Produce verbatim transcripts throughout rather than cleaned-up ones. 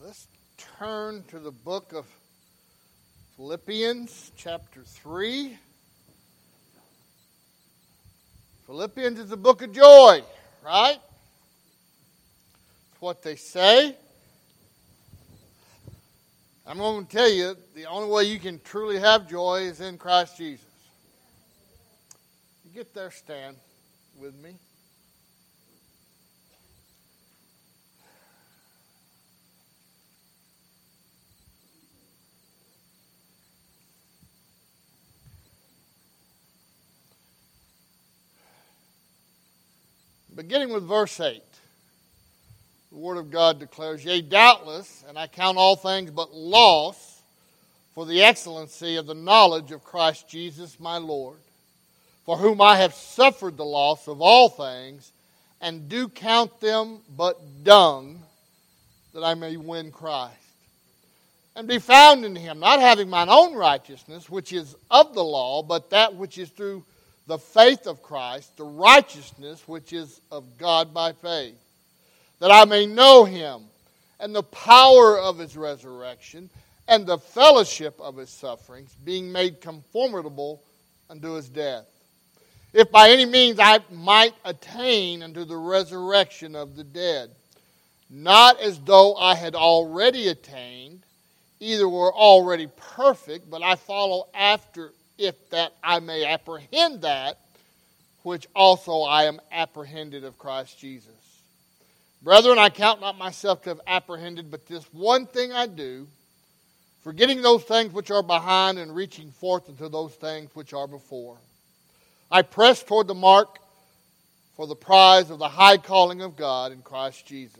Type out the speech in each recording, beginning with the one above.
Let's turn to the book of Philippians, chapter three. Philippians is the book of joy, right? That's what they say. I'm going to tell you, the only way you can truly have joy is in Christ Jesus. You get there, stand with me. Beginning with verse eight, the Word of God declares, Yea, doubtless, and I count all things but loss for the excellency of the knowledge of Christ Jesus my Lord, for whom I have suffered the loss of all things, and do count them but dung, that I may win Christ, and be found in him, not having mine own righteousness, which is of the law, but that which is through the faith of Christ, the righteousness which is of God by faith, that I may know him, and the power of his resurrection, and the fellowship of his sufferings, being made conformable unto his death, if by any means I might attain unto the resurrection of the dead, not as though I had already attained, either were already perfect, but I follow after, if that I may apprehend that which also I am apprehended of Christ Jesus. Brethren, I count not myself to have apprehended, but this one thing I do, forgetting those things which are behind and reaching forth unto those things which are before. I press toward the mark for the prize of the high calling of God in Christ Jesus.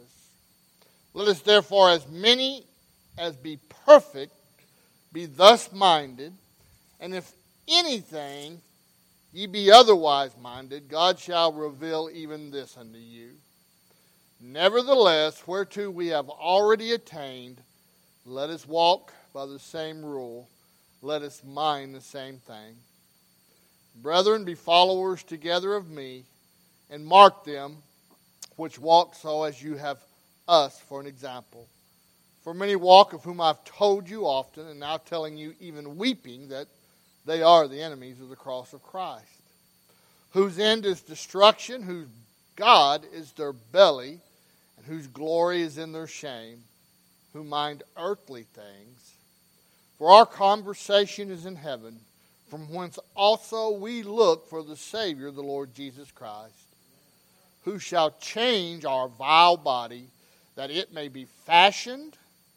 Let us therefore, as many as be perfect, be thus minded, and if anything ye be otherwise minded, God shall reveal even this unto you. Nevertheless, whereto we have already attained, let us walk by the same rule, let us mind the same thing. Brethren, be followers together of me, and mark them which walk so as you have us for an example. For many walk, of whom I've told you often, and now telling you even weeping, that they are the enemies of the cross of Christ, whose end is destruction, whose God is their belly, and whose glory is in their shame, who mind earthly things. For our conversation is in heaven, from whence also we look for the Savior, the Lord Jesus Christ, who shall change our vile body, that it may be fashioned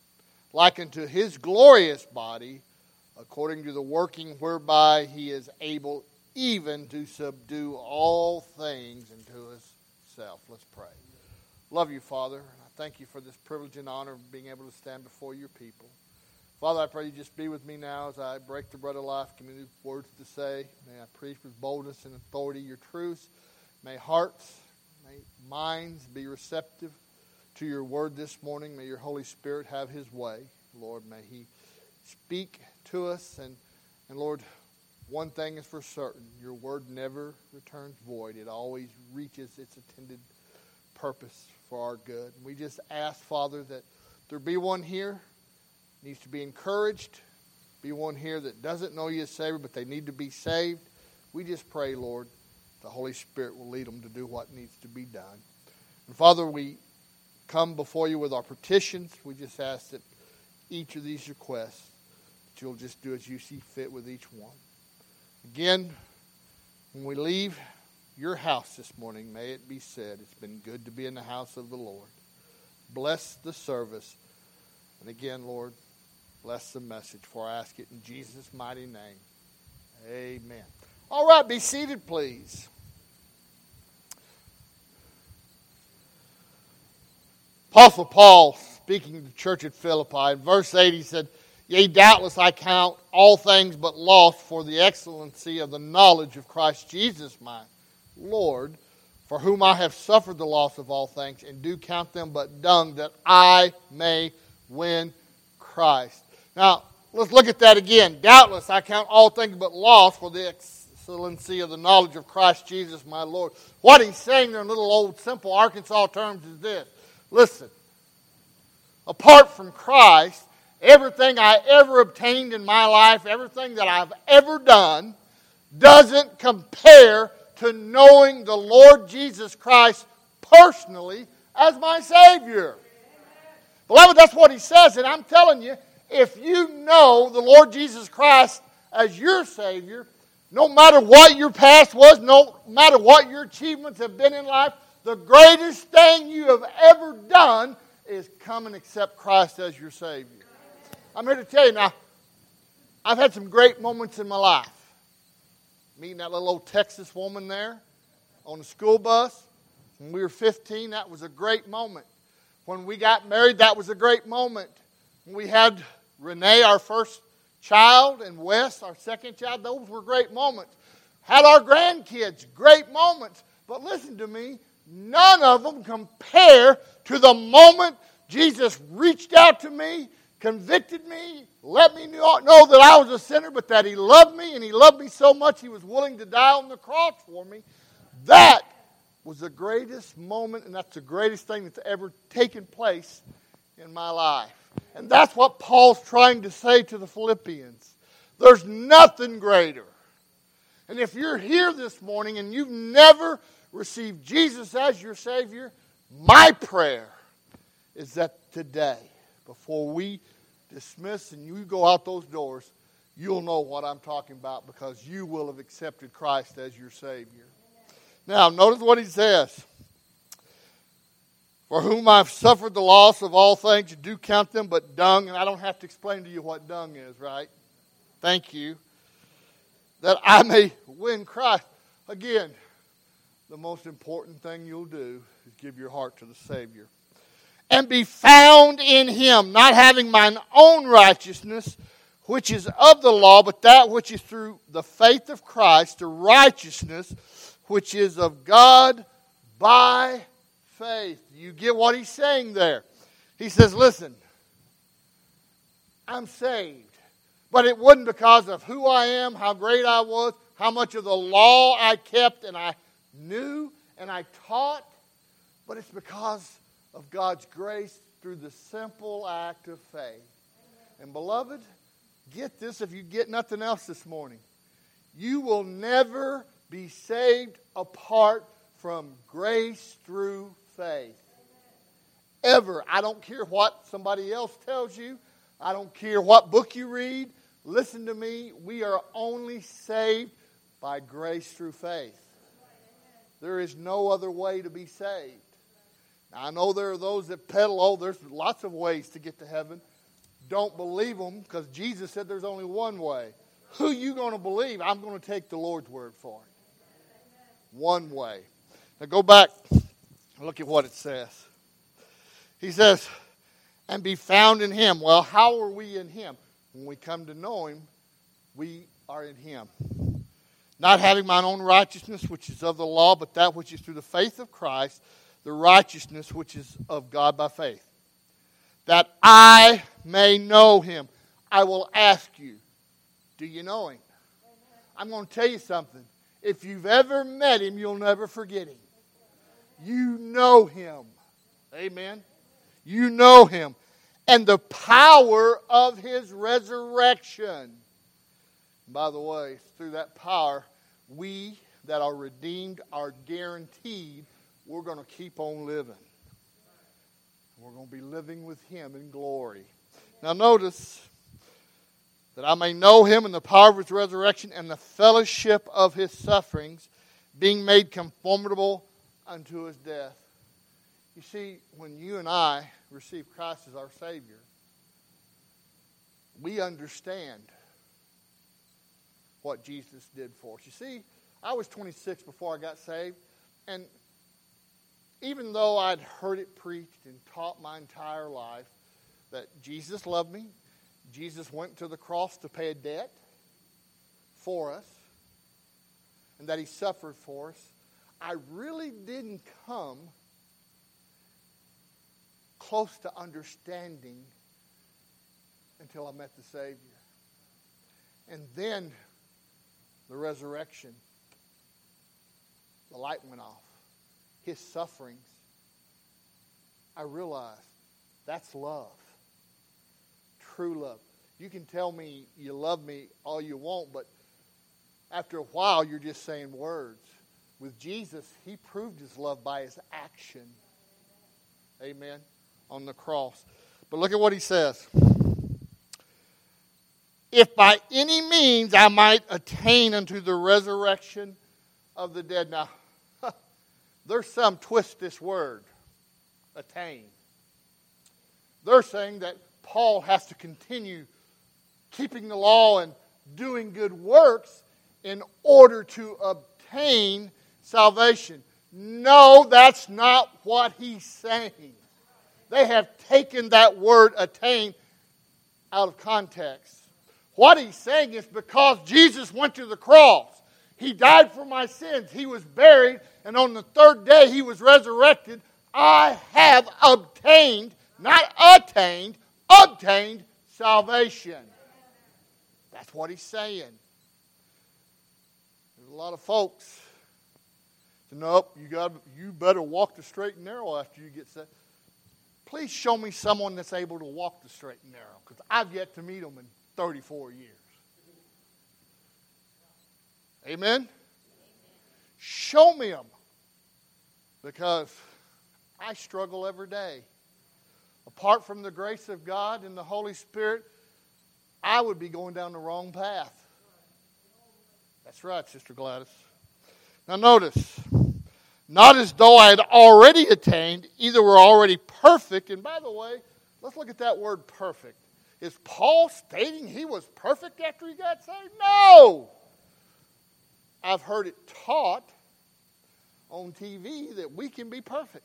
like unto his glorious body, according to the working whereby he is able even to subdue all things unto himself. Let's pray. Love you, Father. I thank you for this privilege and honor of being able to stand before your people. Father, I pray you just be with me now as I break the bread of life. Give me the words to say. May I preach with boldness and authority your truths. May hearts, may minds be receptive to your word this morning. May your Holy Spirit have his way. Lord, may he speak to us. And, and Lord, one thing is for certain. Your word never returns void. It always reaches its intended purpose for our good. And we just ask, Father, that there be one here needs to be encouraged, be one here that doesn't know you as Savior, but they need to be saved. We just pray, Lord, the Holy Spirit will lead them to do what needs to be done. And Father, we come before you with our petitions. We just ask that each of these requests, that you'll just do as you see fit with each one. Again, when we leave your house this morning, may it be said, it's been good to be in the house of the Lord. Bless the service. And again, Lord, bless the message, for I ask it in Jesus' mighty name. Amen. All right, be seated, please. Apostle Paul, speaking to the church at Philippi, in verse eight, he said, Yea, doubtless I count all things but loss for the excellency of the knowledge of Christ Jesus my Lord, for whom I have suffered the loss of all things, and do count them but dung, that I may win Christ. Now, let's look at that again. Doubtless I count all things but loss for the excellency of the knowledge of Christ Jesus my Lord. What he's saying there in little old simple Arkansas terms is this. Listen, apart from Christ, everything I ever obtained in my life, everything that I've ever done, doesn't compare to knowing the Lord Jesus Christ personally as my Savior. Beloved, that's what he says, and I'm telling you, if you know the Lord Jesus Christ as your Savior, no matter what your past was, no matter what your achievements have been in life, the greatest thing you have ever done is come and accept Christ as your Savior. I'm here to tell you now, I've had some great moments in my life. Meeting that little old Texas woman there on the school bus when we were fifteen, that was a great moment. When we got married, that was a great moment. When we had Renee, our first child, and Wes, our second child, those were great moments. Had our grandkids, great moments. But listen to me, none of them compare to the moment Jesus reached out to me, convicted me, let me know that I was a sinner, but that he loved me, and he loved me so much he was willing to die on the cross for me. That was the greatest moment, and that's the greatest thing that's ever taken place in my life. And that's what Paul's trying to say to the Philippians. There's nothing greater. And if you're here this morning and you've never received Jesus as your Savior, my prayer is that today, before we dismiss and you go out those doors, you'll know what I'm talking about because you will have accepted Christ as your Savior. Now, notice what he says. For whom I've suffered the loss of all things, you do count them but dung. And I don't have to explain to you what dung is, right? Thank you. That I may win Christ. Again, the most important thing you'll do is give your heart to the Savior. And be found in him, not having mine own righteousness, which is of the law, but that which is through the faith of Christ, the righteousness which is of God by faith. You get what he's saying there. He says, listen, I'm saved. But it wasn't because of who I am, how great I was, how much of the law I kept and I knew and I taught. But it's because of God's grace through the simple act of faith. And beloved, get this if you get nothing else this morning. You will never be saved apart from grace through faith. Ever. I don't care what somebody else tells you. I don't care what book you read. Listen to me. We are only saved by grace through faith. There is no other way to be saved. Now, I know there are those that peddle, oh, there's lots of ways to get to heaven. Don't believe them because Jesus said there's only one way. Who are you going to believe? I'm going to take the Lord's word for it. One way. Now go back and look at what it says. He says, and be found in him. Well, how are we in him? When we come to know him, we are in him. Not having mine own righteousness, which is of the law, but that which is through the faith of Christ, the righteousness which is of God by faith. That I may know him. I will ask you, do you know him? I'm going to tell you something. If you've ever met him, you'll never forget him. You know him. Amen. You know him. And the power of his resurrection. By the way, through that power, we that are redeemed are guaranteed we're going to keep on living. We're going to be living with him in glory. Now notice that I may know him in the power of his resurrection and the fellowship of his sufferings, being made conformable unto his death. You see, when you and I receive Christ as our Savior, we understand what Jesus did for us. You see, I was twenty-six before I got saved, and even though I'd heard it preached and taught my entire life that Jesus loved me, Jesus went to the cross to pay a debt for us, and that he suffered for us, I really didn't come close to understanding until I met the Savior. And then the resurrection, the light went off. His sufferings, I realized That's love. True love. You can tell me you love me all you want, but after a while, you're just saying words. With Jesus, he proved his love by his action. Amen. On the cross. But look at what he says. If by any means I might attain unto the resurrection of the dead. Now, there's some twist this word, attain. They're saying that Paul has to continue keeping the law and doing good works in order to obtain salvation. No, that's not what he's saying. They have taken that word attain out of context. What he's saying is because Jesus went to the cross, he died for my sins, he was buried, and on the third day he was resurrected, I have obtained, not attained, obtained salvation. That's what he's saying. There's a lot of folks say, nope, you got you better walk the straight and narrow after you get saved. Please show me someone that's able to walk the straight and narrow, because I've yet to meet them in thirty-four years. Amen? Show me them. Because I struggle every day. Apart from the grace of God and the Holy Spirit, I would be going down the wrong path. That's right, Sister Gladys. Now notice, not as though I had already attained, either were already perfect. And by the way, let's look at that word perfect. Is Paul stating he was perfect after he got saved? No! I've heard it taught on T V that we can be perfect.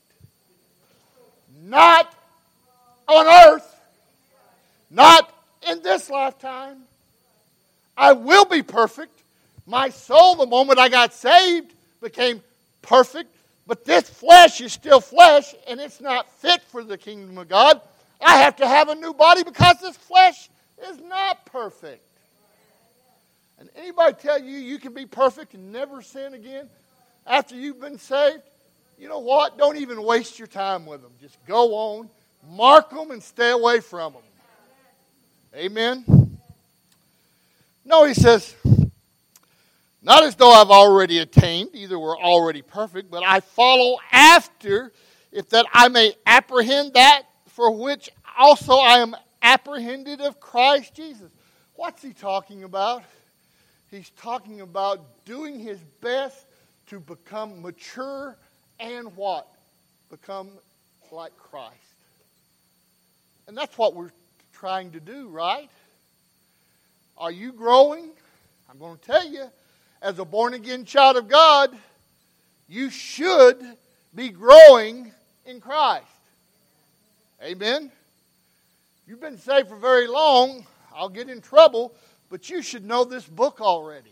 Not on earth. Not in this lifetime. I will be perfect. My soul, the moment I got saved, became perfect. But this flesh is still flesh, and it's not fit for the kingdom of God. I have to have a new body because this flesh is not perfect. And anybody tell you you can be perfect and never sin again after you've been saved? You know what? Don't even waste your time with them. Just go on, mark them, and stay away from them. Amen? No, he says, not as though I've already attained, either we're already perfect, but I follow after, if that I may apprehend that for which also I am apprehended of Christ Jesus. What's he talking about? He's talking about doing his best to become mature and what? Become like Christ. And that's what we're trying to do, right? Are you growing? I'm going to tell you, as a born-again child of God, you should be growing in Christ. Amen? You've been saved for very long. I'll get in trouble, but you should know this book already.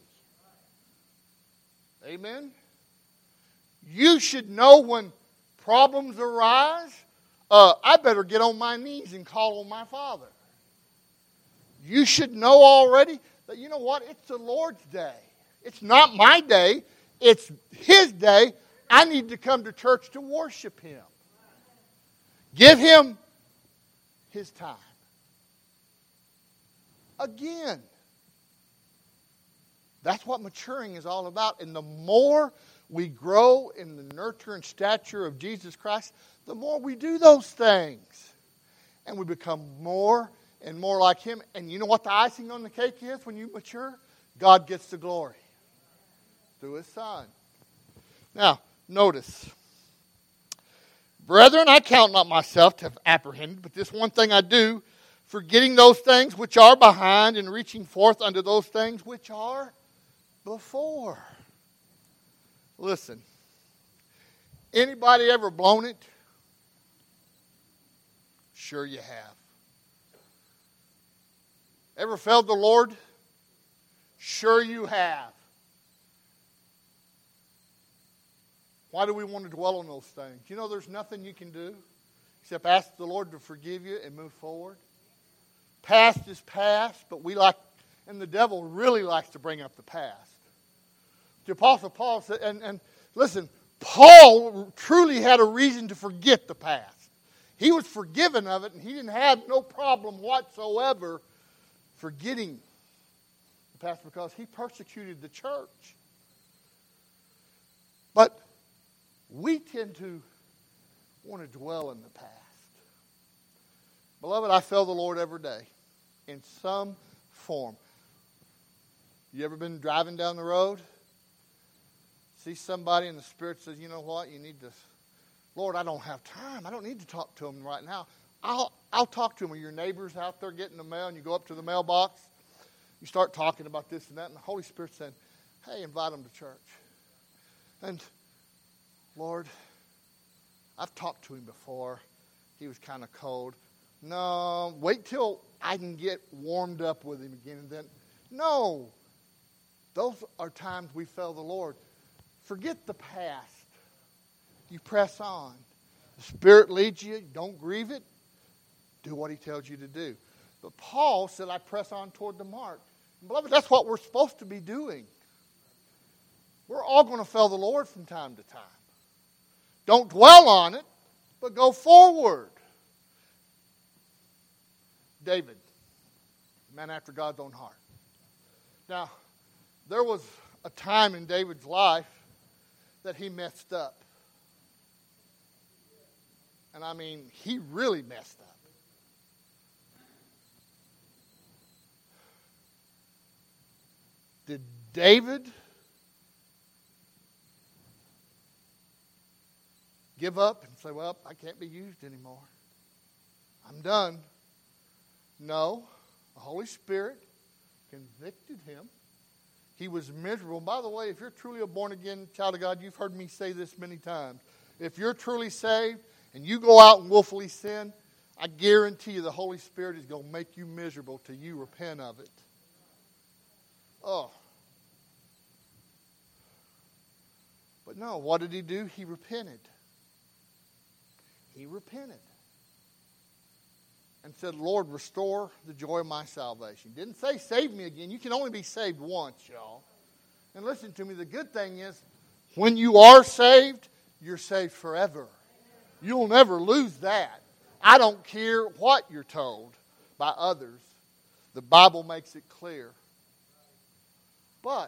Amen? You should know when problems arise, uh, I better get on my knees and call on my Father. You should know already that, you know what, it's the Lord's day. It's not my day. It's His day. I need to come to church to worship Him. Give Him His time. Again, that's what maturing is all about. And the more we grow in the nurture and stature of Jesus Christ, the more we do those things. And we become more and more like Him. And you know what the icing on the cake is when you mature? God gets the glory through His Son. Now, notice. Brethren, I count not myself to have apprehended, but this one thing I do, forgetting those things which are behind and reaching forth unto those things which are before. Listen, anybody ever blown it? Sure you have. Ever failed the Lord? Sure you have. Why do we want to dwell on those things? You know there's nothing you can do except ask the Lord to forgive you and move forward. Past is past, but we like, and the devil really likes to bring up the past. The Apostle Paul said, and, and listen, Paul truly had a reason to forget the past. He was forgiven of it, and he didn't have no problem whatsoever forgetting the past because he persecuted the church. But we tend to want to dwell in the past. Beloved, I feel the Lord every day in some form. You ever been driving down the road? See somebody and the Spirit says, you know what, you need to, Lord, I don't have time. I don't need to talk to them right now. I'll I'll talk to them. Or your neighbors out there getting the mail, and you go up to the mailbox. You start talking about this and that, and the Holy Spirit said, hey, invite them to church. And, Lord, I've talked to him before. He was kind of cold. No, wait till I can get warmed up with him again. And then, no, those are times we fail the Lord. Forget the past. You press on. The Spirit leads you. Don't grieve it. Do what he tells you to do. But Paul said, I press on toward the mark. And beloved, that's what we're supposed to be doing. We're all going to fail the Lord from time to time. Don't dwell on it, but go forward. David, man after God's own heart. Now, there was a time in David's life that he messed up. And I mean, he really messed up. Did David give up and say, well, I can't be used anymore? I'm done. No. The Holy Spirit convicted him. He was miserable. By the way, if you're truly a born-again child of God, you've heard me say this many times. If you're truly saved and you go out and willfully sin, I guarantee you the Holy Spirit is going to make you miserable till you repent of it. Oh. But no, what did he do? He repented. He repented. And said, Lord, restore the joy of my salvation. Didn't say save me again. You can only be saved once, y'all. And listen to me, the good thing is, when you are saved, you're saved forever. You'll never lose that. I don't care what you're told by others. The Bible makes it clear. But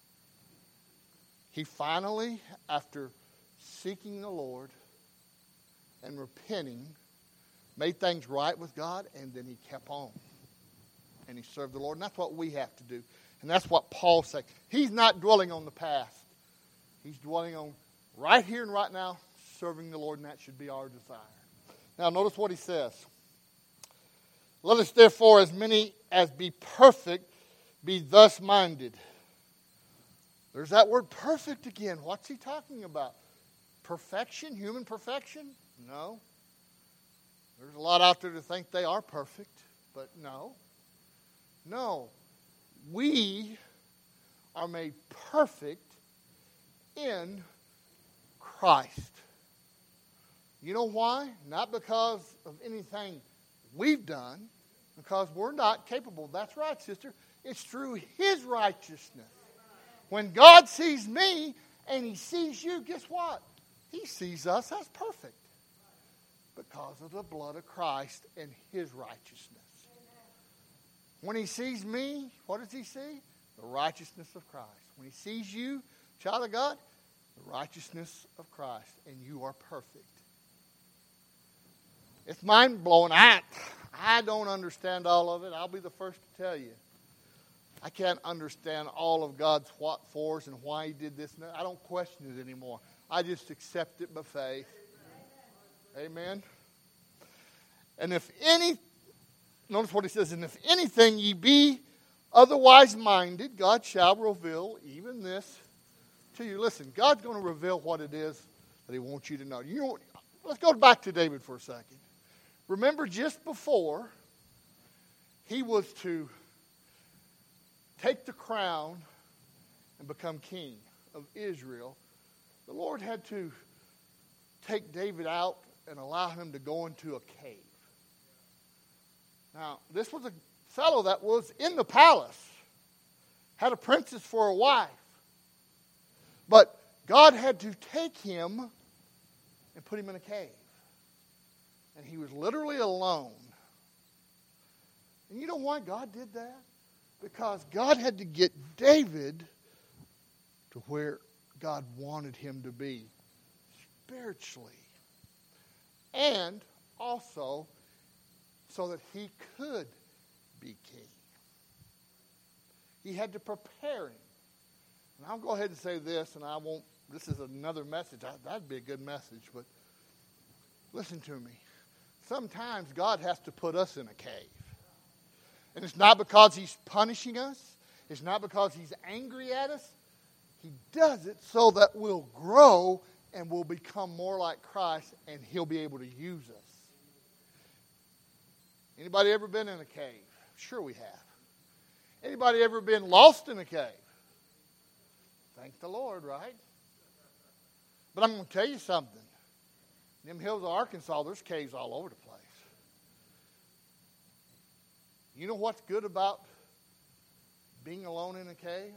he finally, after seeking the Lord and repenting, made things right with God, and then he kept on. And he served the Lord. And that's what we have to do. And that's what Paul said. He's not dwelling on the past. He's dwelling on right here and right now, serving the Lord, and that should be our desire. Now, notice what he says. Let us therefore, as many as be perfect, be thus minded. There's that word perfect again. What's he talking about? Perfection? Human perfection? No. There's a lot out there to think they are perfect, but no. No. We are made perfect in Christ. You know why? Not because of anything we've done, because we're not capable. That's right, sister. It's through his righteousness. When God sees me and he sees you, guess what? He sees us as perfect because of the blood of Christ and his righteousness. When he sees me, what does he see? The righteousness of Christ. When he sees you, child of God, the righteousness of Christ, and you are perfect. It's mind-blowing. I, I don't understand all of it. I'll be the first to tell you. I can't understand all of God's what fors and why he did this. I don't question it anymore. I just accept it by faith. Amen. And if any, notice what he says, and if anything ye be otherwise minded, God shall reveal even this to you. Listen, God's going to reveal what it is that he wants you to know. You know, let's go back to David for a second. Remember, just before he was to take the crown and become king of Israel, the Lord had to take David out and allow him to go into a cave. Now, this was a fellow that was in the palace, had a princess for a wife. But God had to take him and put him in a cave. And he was literally alone. And you know why God did that? Because God had to get David to where God wanted him to be spiritually. And also so that he could be king. He had to prepare him. And I'll go ahead and say this, and I won't, this is another message. That'd be a good message, but listen to me. Sometimes God has to put us in a cave. And it's not because he's punishing us. It's not because he's angry at us. He does it so that we'll grow and we'll become more like Christ and he'll be able to use us. Anybody ever been in a cave? Sure we have. Anybody ever been lost in a cave? Thank the Lord, right? But I'm going to tell you something. In them hills of Arkansas, there's caves all over the place. You know what's good about being alone in a cave?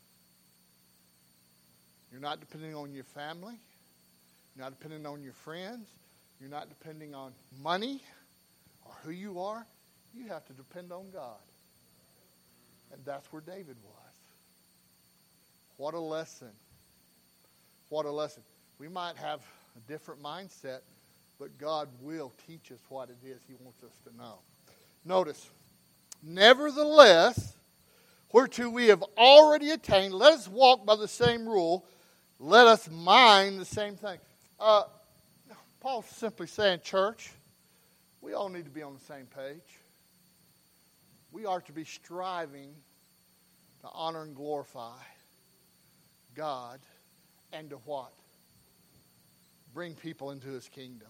You're not depending on your family. You're not depending on your friends. You're not depending on money or who you are. You have to depend on God. And that's where David was. What a lesson. What a lesson. We might have a different mindset, but God will teach us what it is he wants us to know. Notice, nevertheless, whereto we have already attained, let us walk by the same rule. Let us mind the same thing. Uh, Paul's simply saying, church, we all need to be on the same page. We are to be striving to honor and glorify God and to what? Bring people into his kingdom.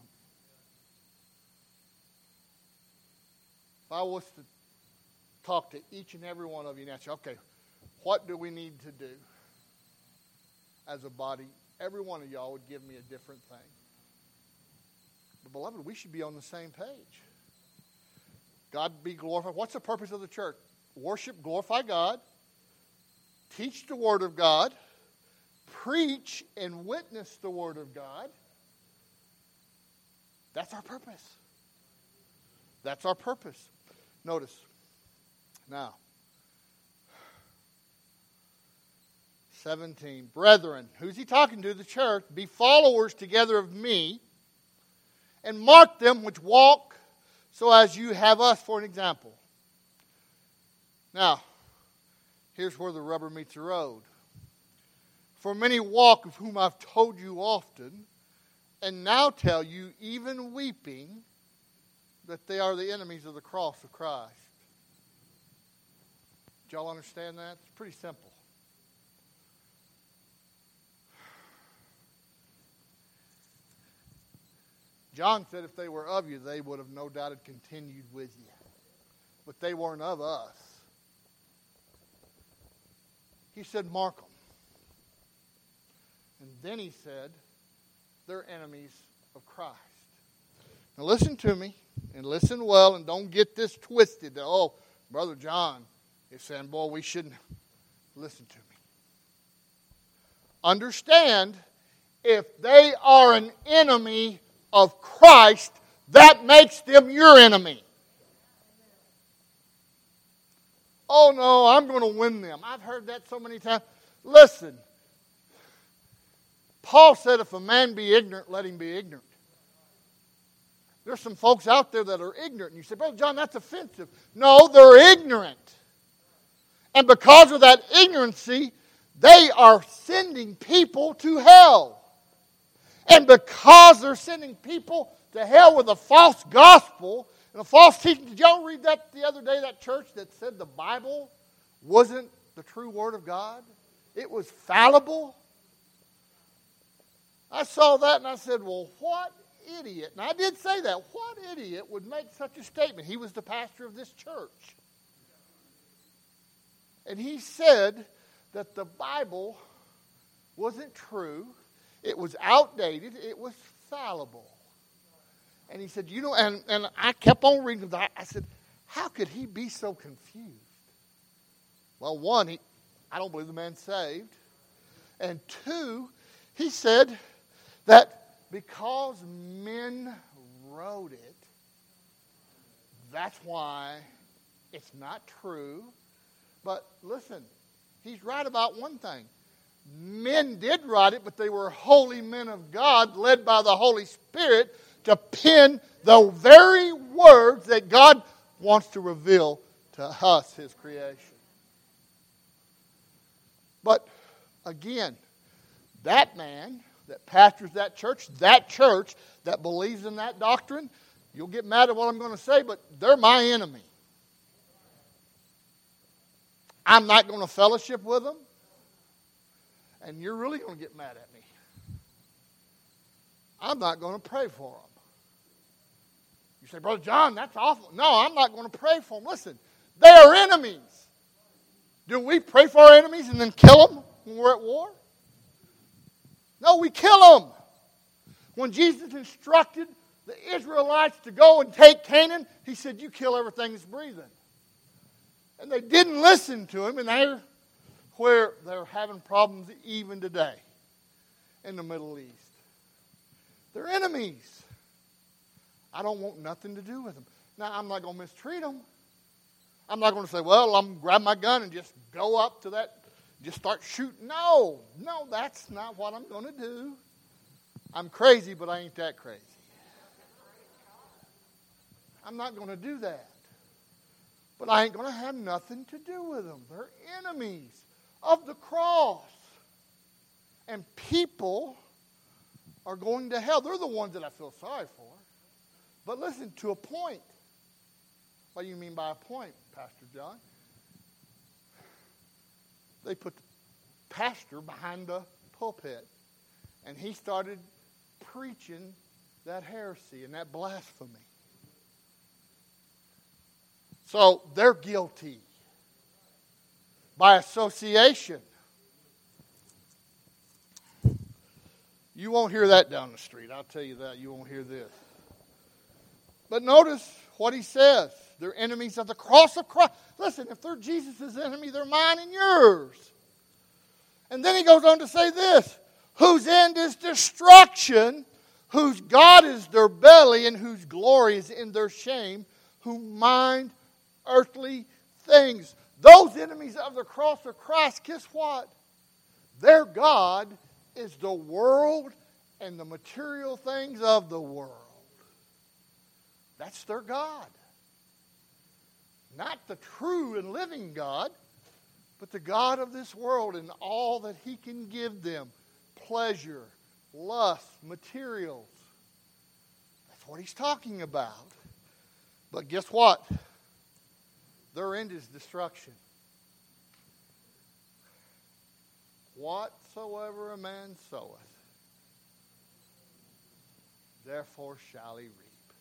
If I was to talk to each and every one of you and ask you, okay, what do we need to do as a body? Every one of y'all would give me a different thing. But beloved, we should be on the same page. God be glorified. What's the purpose of the church? Worship, glorify God, teach the Word of God, preach and witness the Word of God. That's our purpose. That's our purpose. Notice, now, seventeen. Brethren, who's he talking to? The church. Be followers together of me, and mark them which walk so as you have us for an example. Now, here's where the rubber meets the road. For many walk, of whom I've told you often, and now tell you, even weeping, that they are the enemies of the cross of Christ. Did y'all understand that? It's pretty simple. John said if they were of you, they would have no doubt had continued with you. But they weren't of us. He said, mark them. And then he said, they're enemies of Christ. Now listen to me, and listen well, and don't get this twisted. That, oh, Brother John is saying, boy, we shouldn't. Listen to me. Understand, if they are an enemy of Christ, that makes them your enemy. Oh no, I'm going to win them. I've heard that so many times. Listen, Paul said if a man be ignorant, let him be ignorant. There's some folks out there that are ignorant. And you say, Brother John, that's offensive. No, they're ignorant. And because of that ignorancy, they are sending people to hell. And because they're sending people to hell with a false gospel and a false teaching. Did y'all read that the other day, that church that said the Bible wasn't the true Word of God? It was fallible. I saw that and I said, well, what idiot. And I did say that. What idiot would make such a statement? He was the pastor of this church. And he said that the Bible wasn't true. It was outdated. It was fallible. And he said, you know, and, and I kept on reading that. I said, how could he be so confused? Well, one, he, I don't believe the man's saved. And two, he said that because men wrote it, That's why it's not true. But listen, he's right about one thing. Men did write it, but they were holy men of God, led by the Holy Spirit, to pen the very words that God wants to reveal to us, His creation. But again, that man that pastors that church, that church that believes in that doctrine, you'll get mad at what I'm going to say, but they're my enemy. I'm not going to fellowship with them, and you're really going to get mad at me. I'm not going to pray for them. You say, Brother John, that's awful. No, I'm not going to pray for them. Listen, they are enemies. Do we pray for our enemies and then kill them when we're at war? No, we kill them. When Jesus instructed the Israelites to go and take Canaan, He said, you kill everything that's breathing. And they didn't listen to Him, and they're where they're having problems even today in the Middle East. They're enemies. I don't want nothing to do with them. Now, I'm not going to mistreat them. I'm not going to say, well, I'm going to grab my gun and just go up to that, just start shooting. No, no, that's not what I'm going to do. I'm crazy, but I ain't that crazy. I'm not going to do that. But I ain't going to have nothing to do with them. They're enemies of the cross. And people are going to hell. They're the ones that I feel sorry for. But listen, to a point. What do you mean by a point, Pastor John? They put the pastor behind the pulpit, and he started preaching that heresy and that blasphemy. So they're guilty by association. You won't hear that down the street. I'll tell you that. You won't hear this. But notice what he says. They're enemies of the cross of Christ. Listen, if they're Jesus' enemy, they're mine and yours. And then he goes on to say this. Whose end is destruction, whose God is their belly, and whose glory is in their shame, who mind earthly things. Those enemies of the cross of Christ, guess what? Their God is the world and the material things of the world. That's their God. Not the true and living God, but the God of this world and all that He can give them. Pleasure, lust, materials. That's what He's talking about. But guess what? Their end is destruction. Whatsoever a man soweth, therefore shall he reap.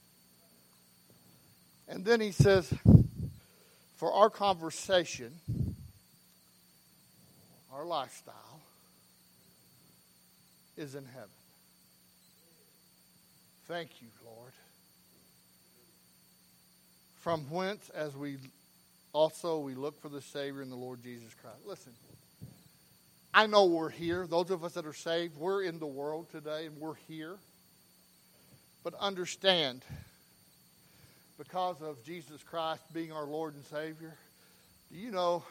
And then he says, for our conversation, our lifestyle, is in heaven. Thank you, Lord. From whence, as we also we look for the Savior in the Lord Jesus Christ. Listen, I know we're here. Those of us that are saved, we're in the world today, and we're here. But understand, because of Jesus Christ being our Lord and Savior, do you know,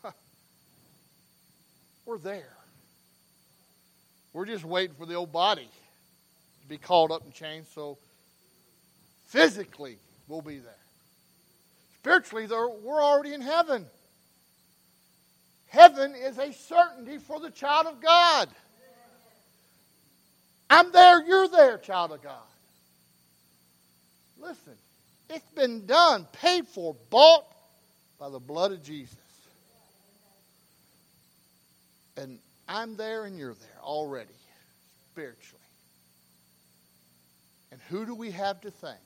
we're there. We're just waiting for the old body to be called up and changed, so physically we'll be there. Spiritually, we're already in heaven. Heaven is a certainty for the child of God. I'm there, you're there, child of God. Listen, it's been done, paid for, bought by the blood of Jesus. And I'm there and you're there already, spiritually. And who do we have to thank?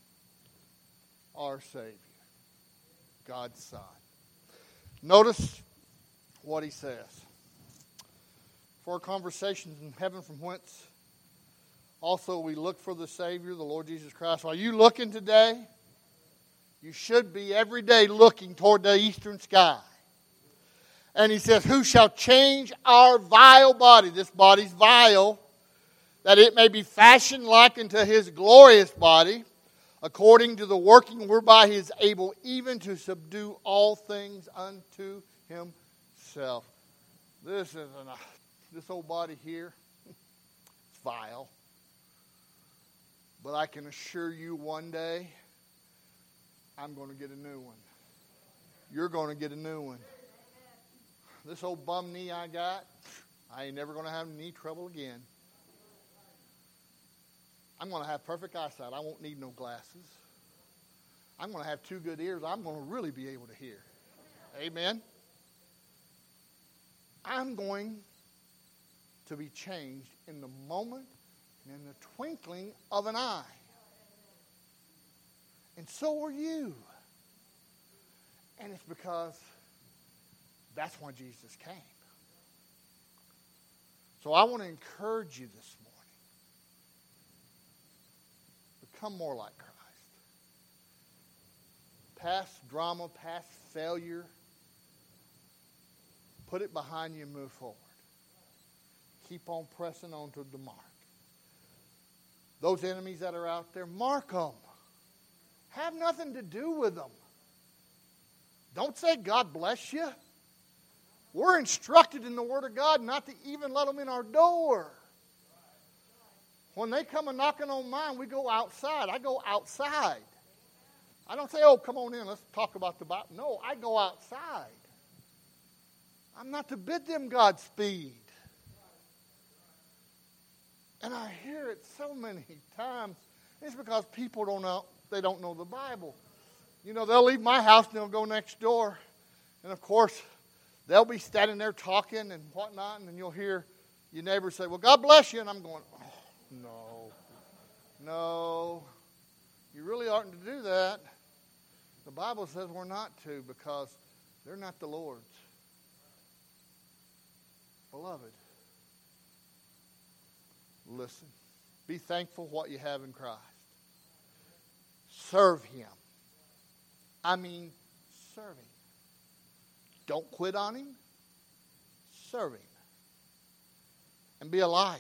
Our Savior, God's Son. Notice what he says. For our conversations in heaven, from whence also we look for the Savior, the Lord Jesus Christ. Are you looking today? You should be every day looking toward the eastern sky. And he says, who shall change our vile body? This body's vile, that it may be fashioned like unto his glorious body, according to the working whereby he is able even to subdue all things unto himself. This is an, uh, this old body here, it's vile. But I can assure you one day, I'm going to get a new one. You're going to get a new one. This old bum knee I got, I ain't never going to have knee trouble again. I'm going to have perfect eyesight. I won't need no glasses. I'm going to have two good ears. I'm going to really be able to hear. Amen. I'm going to be changed in the moment and in the twinkling of an eye. And so are you. And it's because that's why Jesus came. So I want to encourage you this morning. Become more like Christ. Past drama, past failure, put it behind you and move forward. Keep on pressing on to the mark. Those enemies that are out there, mark them. Have nothing to do with them. Don't say God bless you. We're instructed in the Word of God not to even let them in our door. When they come and knocking on mine, we go outside. I go outside. I don't say, oh, come on in, let's talk about the Bible. No, I go outside. I'm not to bid them Godspeed. And I hear it so many times. It's because people don't know, they don't know the Bible. You know, they'll leave my house and they'll go next door. And of course, they'll be standing there talking and whatnot, and then you'll hear your neighbor say, well, God bless you. And I'm going, oh, no, no, you really oughtn't to do that. The Bible says we're not to because they're not the Lord's. Beloved, listen. Be thankful for what you have in Christ. Serve Him. I mean, serve Him. Don't quit on Him. Serve Him. And be a light.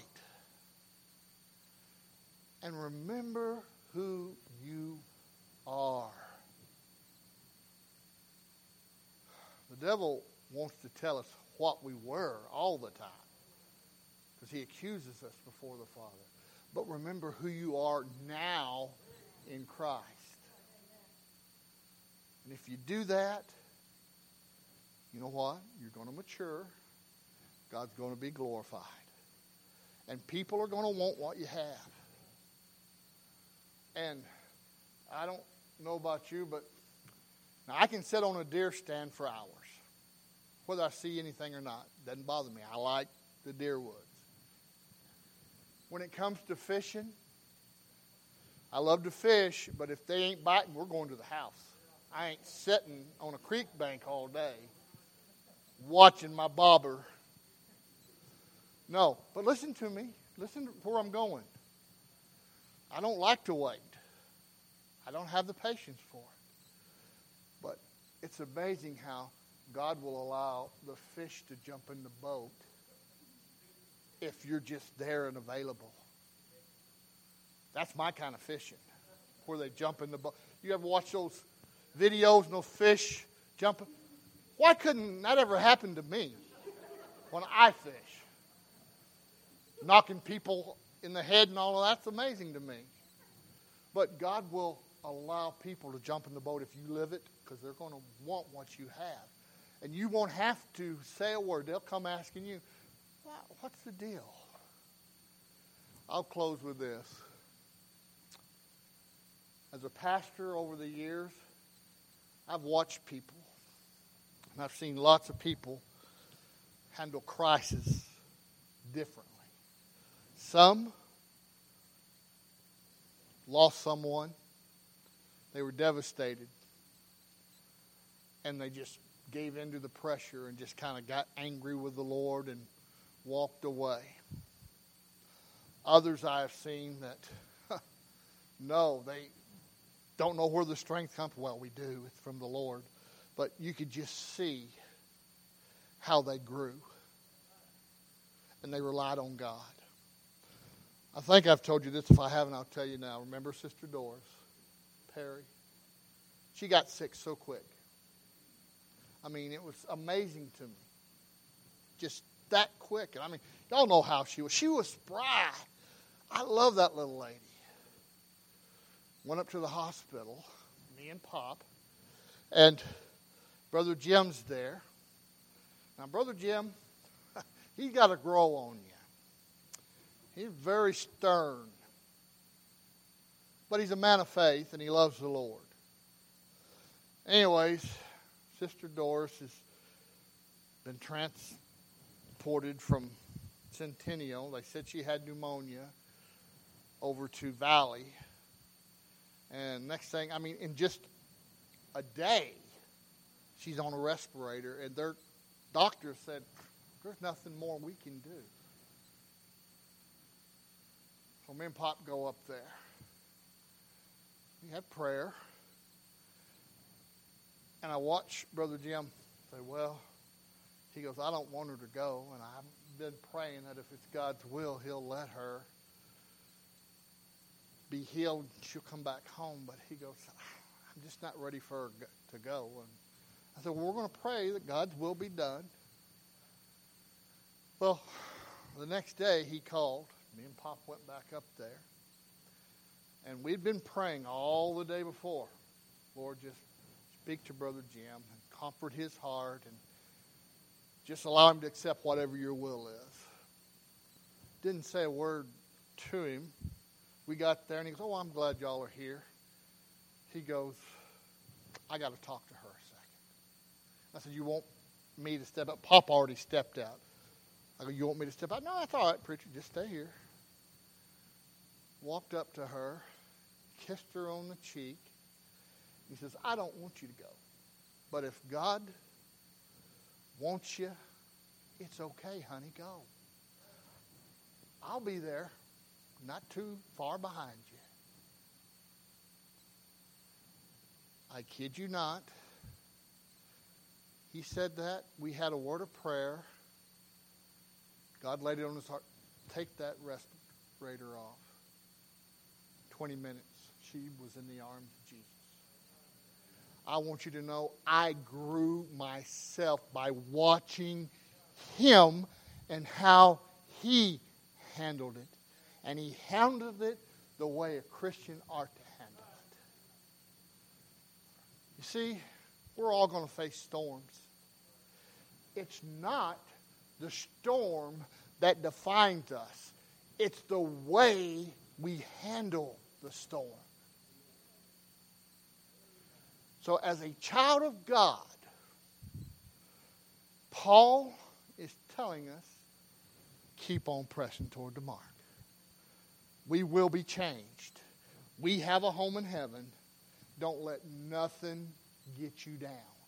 And remember who you are. The devil wants to tell us what we were all the time, because he accuses us before the Father. But remember who you are now in Christ. And if you do that, you know what? You're going to mature. God's going to be glorified. And people are going to want what you have. And I don't know about you, but now I can sit on a deer stand for hours. Whether I see anything or not, doesn't bother me. I like the deer woods. When it comes to fishing, I love to fish, but if they ain't biting, we're going to the house. I ain't sitting on a creek bank all day watching my bobber. No, but listen to me. Listen to where I'm going. I don't like to wait. I don't have the patience for it. But it's amazing how God will allow the fish to jump in the boat if you're just there and available. That's my kind of fishing, where they jump in the boat. You ever watch those videos and those fish jumping? Why couldn't that ever happen to me when I fish? Knocking people in the head and all of that's amazing to me. But God will allow people to jump in the boat if you live it, because they're going to want what you have. And you won't have to say a word. They'll come asking you, what's the deal? I'll close with this. As a pastor over the years, I've watched people, and I've seen lots of people handle crisis differently. Some lost someone. They were devastated. And they just gave in to the pressure and just kind of got angry with the Lord and walked away. Others I have seen that, no, they don't know where the strength comes from. Well, we do. It's from the Lord. But you could just see how they grew. And they relied on God. I think I've told you this. If I haven't, I'll tell you now. Remember Sister Doris? Perry. She got sick so quick. I mean, it was amazing to me. Just that quick. And I mean, y'all know how she was. She was spry. I love that little lady. Went up to the hospital, me and Pop, and Brother Jim's there. Now, Brother Jim, he's got to grow on you. He's very stern. But he's a man of faith, and he loves the Lord. Anyways, Sister Doris has been transported from Centennial. They said she had pneumonia over to Valley. And next thing, I mean, in just a day, she's on a respirator. And their doctor said, there's nothing more we can do. So me and Pop go up there. We had prayer. And I watch Brother Jim say, well, he goes, I don't want her to go. And I've been praying that if it's God's will, he'll let her be healed. She'll come back home. But he goes, I'm just not ready for her to go. And I said, well, we're going to pray that God's will be done. Well, the next day he called. Me and Pop went back up there. And we'd been praying all the day before. Lord, just speak to Brother Jim and comfort his heart and just allow him to accept whatever your will is. Didn't say a word to him. We got there and he goes, oh, I'm glad y'all are here. He goes, I got to talk to her a second. I said, you want me to step up? Pop already stepped out. I go, you want me to step out? No, that's all right, preacher. Just stay here. Walked up to her, kissed her on the cheek. He says, I don't want you to go. But if God wants you, it's okay, honey, go. I'll be there, not too far behind you. I kid you not. He said that. We had a word of prayer. God laid it on his heart. Take that respirator off. twenty minutes. She was in the arms of Jesus. I want you to know I grew myself by watching him and how he handled it. And he handled it the way a Christian ought to handle it. You see, we're all going to face storms. It's not the storm that defines us. It's the way we handle the storm. So as a child of God, Paul is telling us, keep on pressing toward the mark. We will be changed. We have a home in heaven. Don't let nothing get you down.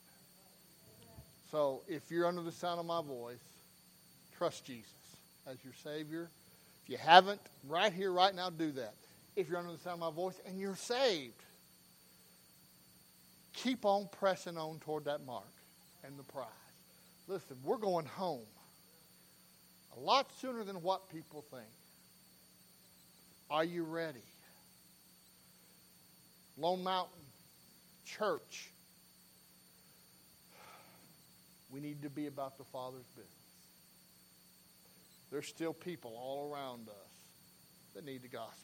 So if you're under the sound of my voice, trust Jesus as your Savior. If you haven't, right here, right now, do that. If you're under the sound of my voice and you're saved, keep on pressing on toward that mark and the prize. Listen, we're going home a lot sooner than what people think. Are you ready? Lone Mountain Church, we need to be about the Father's business. There's still people all around us that need the gospel.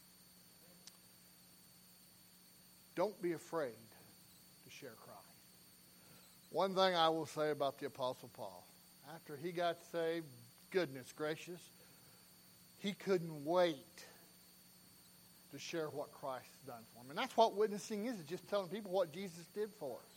Don't be afraid to share Christ. One thing I will say about the Apostle Paul, after he got saved, goodness gracious, he couldn't wait to share what Christ has done for him. And that's what witnessing is, is just telling people what Jesus did for us.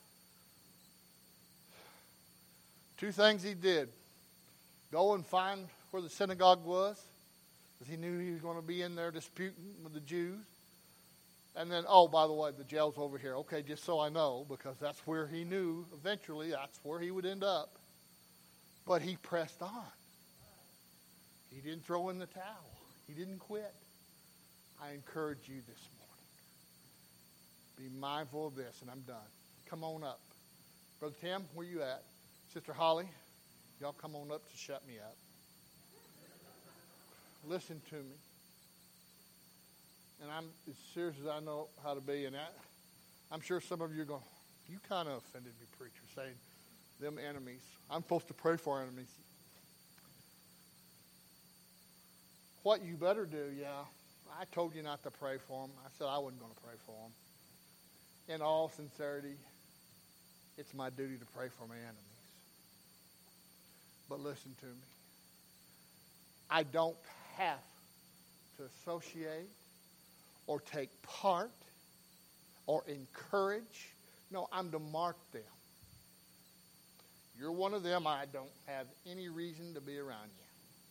Two things he did. Go and find where the synagogue was, because he knew he was going to be in there disputing with the Jews. And then, oh, by the way, the jail's over here. Okay, just so I know, because that's where he knew eventually that's where he would end up. But he pressed on. He didn't throw in the towel. He didn't quit. I encourage you this morning. Be mindful of this, and I'm done. Come on up. Brother Tim, where you at? Sister Holly, y'all come on up to shut me up. Listen to me. and I'm as serious as I know how to be, and I, I'm sure some of you are going, you kind of offended me, preacher, saying them enemies. I'm supposed to pray for enemies. What you better do, yeah, I told you not to pray for them. I said I wasn't going to pray for them. In all sincerity, it's my duty to pray for my enemies. But listen to me. I don't have to associate or take part or encourage. No, I'm to mark them. You're one of them. I don't have any reason to be around you.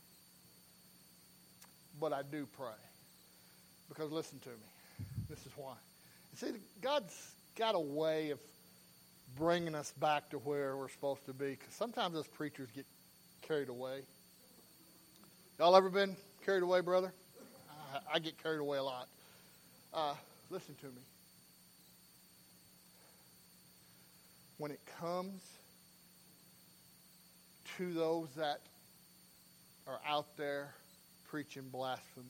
But I do pray. Because listen to me. This is why. See, God's got a way of bringing us back to where we're supposed to be. Because sometimes us preachers get carried away. Y'all ever been carried away, brother? I, I get carried away a lot. Uh, listen to me. When it comes to those that are out there preaching blasphemy,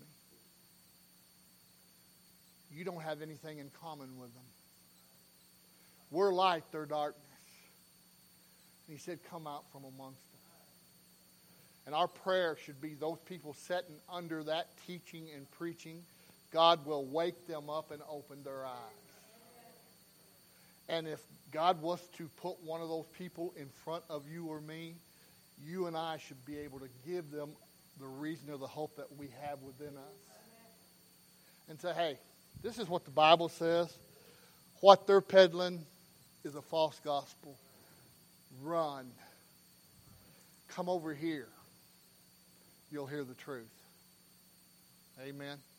you don't have anything in common with them. We're light, they're darkness. And he said, come out from amongst them. And our prayer should be those people sitting under that teaching and preaching, God will wake them up and open their eyes. And if God was to put one of those people in front of you or me, you and I should be able to give them the reason or the hope that we have within us. And say, hey, this is what the Bible says. What they're peddling is a false gospel. Run. Come over here. You'll hear the truth. Amen.